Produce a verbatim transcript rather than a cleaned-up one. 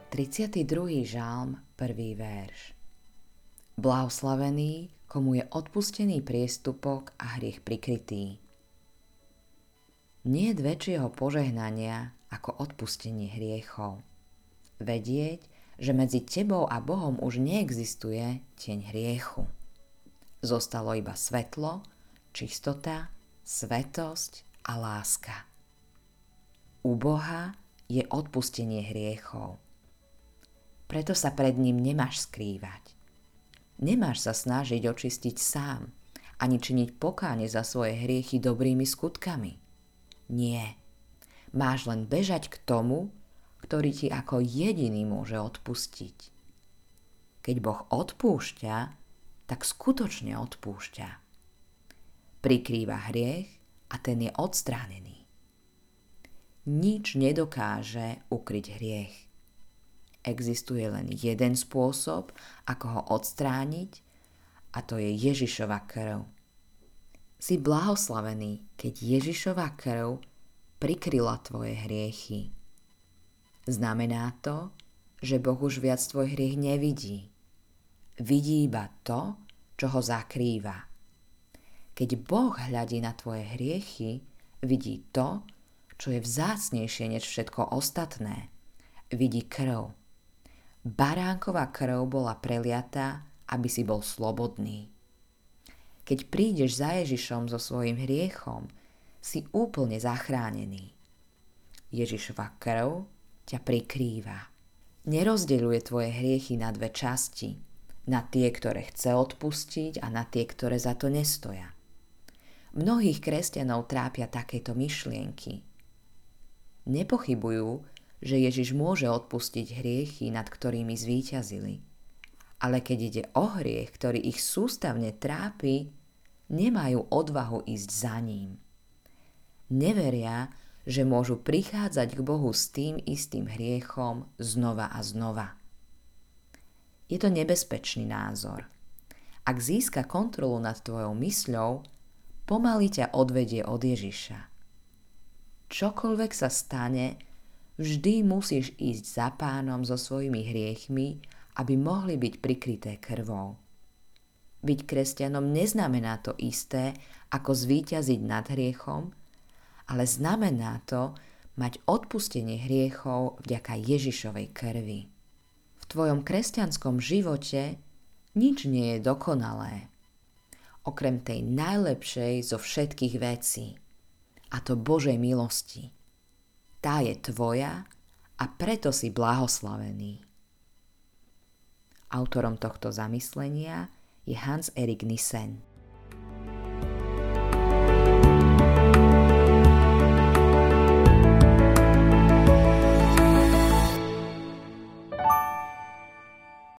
tridsiaty druhý žalm, prvý verš. Blahoslavený, komu je odpustený priestupok a hriech prikrytý. Nie je väčšieho požehnania ako odpustenie hriechov. Vedieť, že medzi tebou a Bohom už neexistuje tieň hriechu. Zostalo iba svetlo, čistota, svetosť a láska. U Boha je odpustenie hriechov. Preto sa pred ním nemáš skrývať. Nemáš sa snažiť očistiť sám, ani činiť pokánie za svoje hriechy dobrými skutkami. Nie. Máš len bežať k tomu, ktorý ti ako jediný môže odpustiť. Keď Boh odpúšťa, tak skutočne odpúšťa. Prikrýva hriech a ten je odstránený. Nič nedokáže ukryť hriech. Existuje len jeden spôsob, ako ho odstrániť, a to je Ježišova krv. Si blahoslavený, keď Ježišova krv prikryla tvoje hriechy. Znamená to, že Boh už viac tvoj hriech nevidí. Vidí iba to, čo ho zakrýva. Keď Boh hľadí na tvoje hriechy, vidí to, čo je vzácnejšie než všetko ostatné. Vidí krv. Baránkova krv bola preliatá, aby si bol slobodný. Keď prídeš za Ježišom so svojím hriechom, si úplne zachránený. Ježišova krv ťa prikrýva. Nerozdeľuje tvoje hriechy na dve časti, na tie, ktoré chce odpustiť a na tie, ktoré za to nestoja. Mnohých kresťanov trápia takéto myšlienky. Nepochybujú, že Ježiš môže odpustiť hriechy, nad ktorými zvíťazili. Ale keď ide o hriech, ktorý ich sústavne trápi, nemajú odvahu ísť za ním. Neveria, že môžu prichádzať k Bohu s tým istým hriechom znova a znova. Je to nebezpečný názor. Ak získa kontrolu nad tvojou mysľou, pomaly ťa odvedie od Ježiša. Čokoľvek sa stane, vždy musíš ísť za Pánom so svojimi hriechmi, aby mohli byť prikryté krvou. Byť kresťanom neznamená to isté, ako zvíťaziť nad hriechom, ale znamená to mať odpustenie hriechov vďaka Ježišovej krvi. V tvojom kresťanskom živote nič nie je dokonalé, okrem tej najlepšej zo všetkých vecí, a to Božej milosti. Tá je tvoja a preto si blahoslavený. Autorom tohto zamyslenia je Hans Erik Nissen.